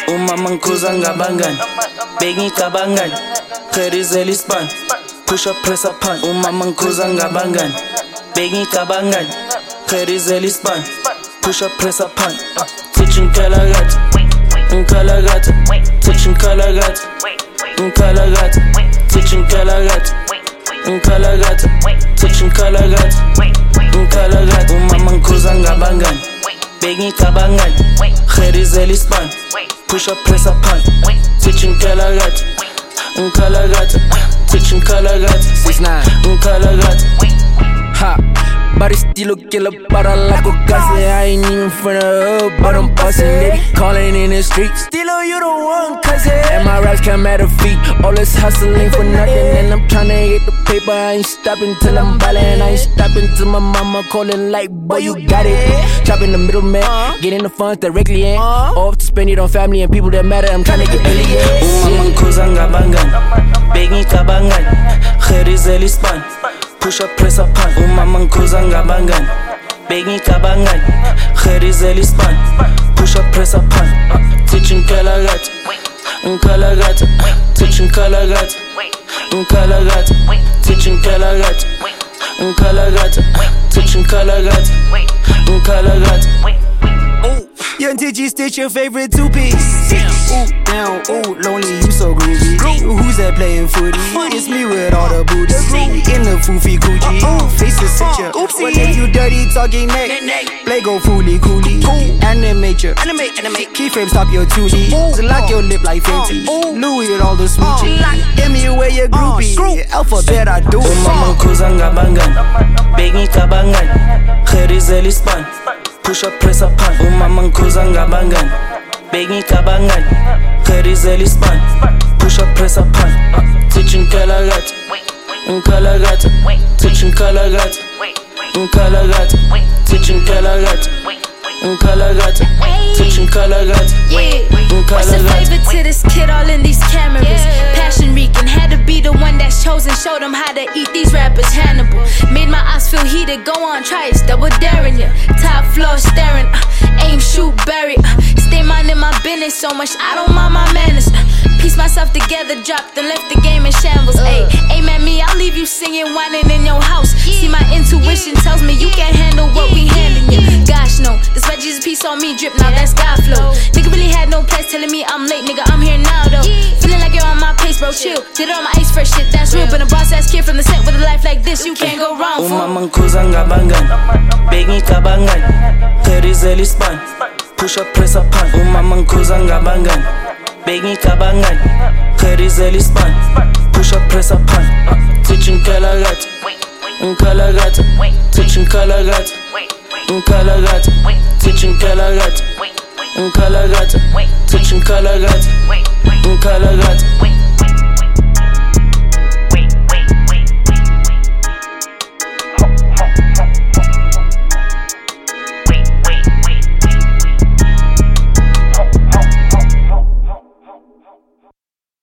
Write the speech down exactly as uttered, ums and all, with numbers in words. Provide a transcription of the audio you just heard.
Umama ngikhuza ngabangani bengicabangani Gerizela ispan push up press up pan Umama ngikhuza ngabangani bengicabangani Gerizela ispan push up press up pan Teaching kalagathi Nkalagathi Teaching kalagathi Nkalagathi Teaching kalagathi Nkalagathi Teaching kalagathi Nkalagathi Umama ngikhuza ngabangani bengicabangani Gerizela ispan push up press up pan Teaching kalagathi Nkalagathi Teaching kalagathi six nine Nkalagathi ha Body still a killer, but I like a gossip. I ain't even from the hood, but I'm bustin'. They be calling in the streets. Still, you the one, cousin. And my raps come at her feet. All this hustling for nothing. And I'm tryna get the paper. I ain't stopping till I'm ballin'. I ain't stopping till my mama calling like, boy, you got it. Chopping the middleman, getting the funds directly in. Off to spend it on family and people that matter. I'm tryna get billions. Umama ngikhuza ngabangani bengicabangani Gerizela ispan push up press up pan Umama ngikhuza ngabangani bengicabangani Gerizela ispan push up press up pan Teaching kalagathi Nkalagathi Teaching kalagathi Nkalagathi Teaching kalagathi Nkalagathi Teaching kalagathi Nkalagathi Young T G Stitch, your favorite two-piece. Ooh, down, ooh, lonely, you so groovy. Who's that playing footy? It's me with all the booty. In the foofy Gucci. Faces such a what if you dirty talking neck? Play go fooly coolie. Animature, keyframe stop your two D. Lock your lip like Fenty. Louis with all the smoochie. Get me away your groupie. Alphabet I do. Umama ngikhuza ngabangani bengicabangani Gerizela ispan push up press up pan Umama ngikhuza ngabangani bengicabangani Gerizela ispan push up press up pan Teaching kalagathi Nkalagathi Teaching kalagathi Nkalagathi Teaching kalagathi Nkalagathi Teaching kalagathi What's the flavor to this kid all in these cameras? Passion reeking, had to be the one that's chosen. Showed them how to eat these rappers Hannibal. Made my eyes feel heated, go on, try it, double daring ya. Top floor staring, uh, aim, shoot, bury uh, Stay minding my business so much, I don't mind my manners uh, Piece myself together, dropped and left the game in shambles. Ayy, aim at me, I'll leave you singing, whining in your house. See my intuition tells me you can't handle what we handling you. Gosh no, this veggies piece on me drip, now that's God flow. Nigga really had no place telling me I'm late, nigga I'm here now though. Feeling like you're on my pace, bro, chill. Did it on my ice fresh shit, that's real. Been a boss ass kid from the set with a life like this, you can't go wrong. Umama ngikhuza ngabangani bengicabangani Gerizela ispan push up press up pan Umama ngikhuza ngabangani bengicabangani Gerizela ispan push up press up pan Teaching kalagathi Nkalagathi Teaching kalagathi Nkalagathi Teaching kalagathi Nkalagathi Teaching kalagathi Nkalagathi